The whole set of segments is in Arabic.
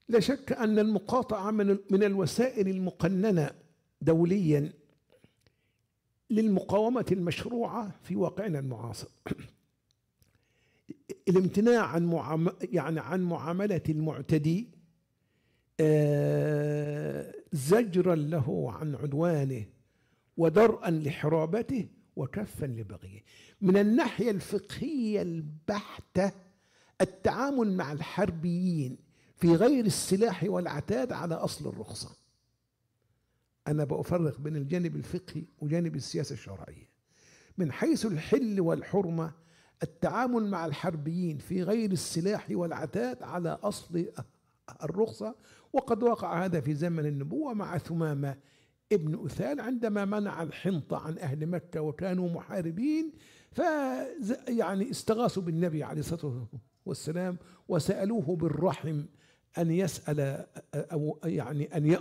لا شك أن المقاطعة من الوسائل المقننة دوليا للمقاومة المشروعة في واقعنا المعاصر. الامتناع عن معاملة المعتدي زجرا له عن عدوانه ودرءا لحرابته وكفا لبغيه. من الناحية الفقهية البحتة التعامل مع الحربيين في غير السلاح والعتاد على أصل الرخصة. أنا بأفرق بين الجانب الفقهي وجانب السياسة الشرعية. من حيث الحل والحرمة التعامل مع الحربيين في غير السلاح والعتاد على أصل الرخصة، وقد وقع هذا في زمن النبوة مع ثمامة ابن أثال عندما منع الحنطة عن أهل مكة وكانوا محاربين، يعني استغاثوا بالنبي عليه الصلاة والسلام وسألوه بالرحم أن يسأل أو يعني أن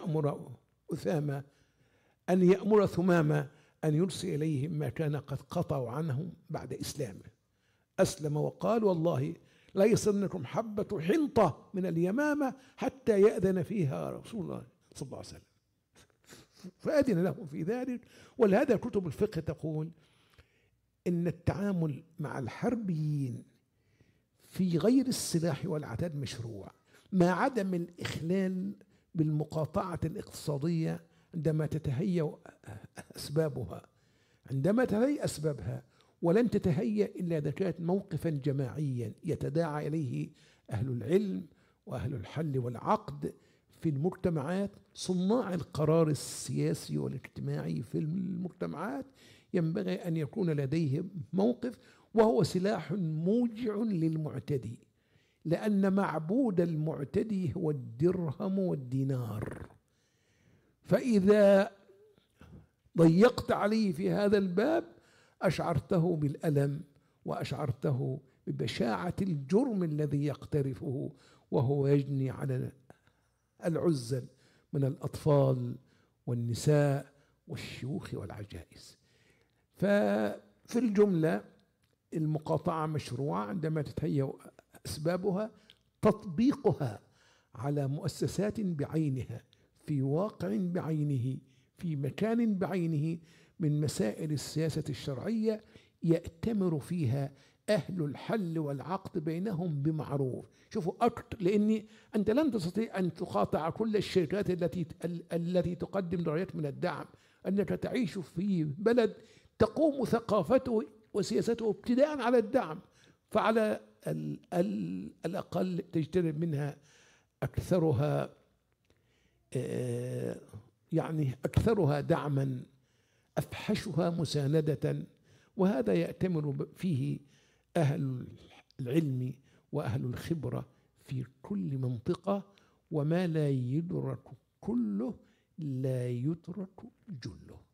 يأمر ثمامة أن يرسل إليهم ما كان قد قطعوا عنهم بعد إسلامه. أسلم وقال والله لا يصلنكم حبة حنطة من اليمامة حتى يأذن فيها رسول الله صلى الله عليه وسلم، فأذن لهم في ذلك. ولهذا كتب الفقه تقول إن التعامل مع الحربيين في غير السلاح والعتاد مشروع، مع عدم الإخلال بالمقاطعة الاقتصادية عندما تتهيأ أسبابها. عندما تتهيأ أسبابها ولن تتهيأ إلا إذا كانت موقفا جماعيا يتداعى إليه أهل العلم وأهل الحل والعقد في المجتمعات. صناع القرار السياسي والاجتماعي في المجتمعات ينبغي أن يكون لديه موقف، وهو سلاح موجع للمعتدي، لأن معبود المعتدي هو الدرهم والدينار. فإذا ضيقت عليه في هذا الباب أشعرته بالألم وأشعرته ببشاعة الجرم الذي يقترفه، وهو يجني على العزل من الأطفال والنساء والشيوخ والعجائز. ففي الجملة المقاطعة مشروعة عندما تتهيأ أسبابها. تطبيقها على مؤسسات بعينها في واقع بعينه في مكان بعينه من مسائل السياسة الشرعية يأتمر فيها أهل الحل والعقد بينهم بمعروف. شوفوا لأني أنت لن تستطيع أن تقاطع كل الشركات التي تقدم نوعيات من الدعم. أنك تعيش في بلد تقوم ثقافته وسياسته ابتداء على الدعم، فعلى الأقل تجتنب منها أكثرها دعما، أفحشها مساندة. وهذا يأتمر فيه أهل العلم وأهل الخبرة في كل منطقة. وما لا يدرك كله لا يترك جله.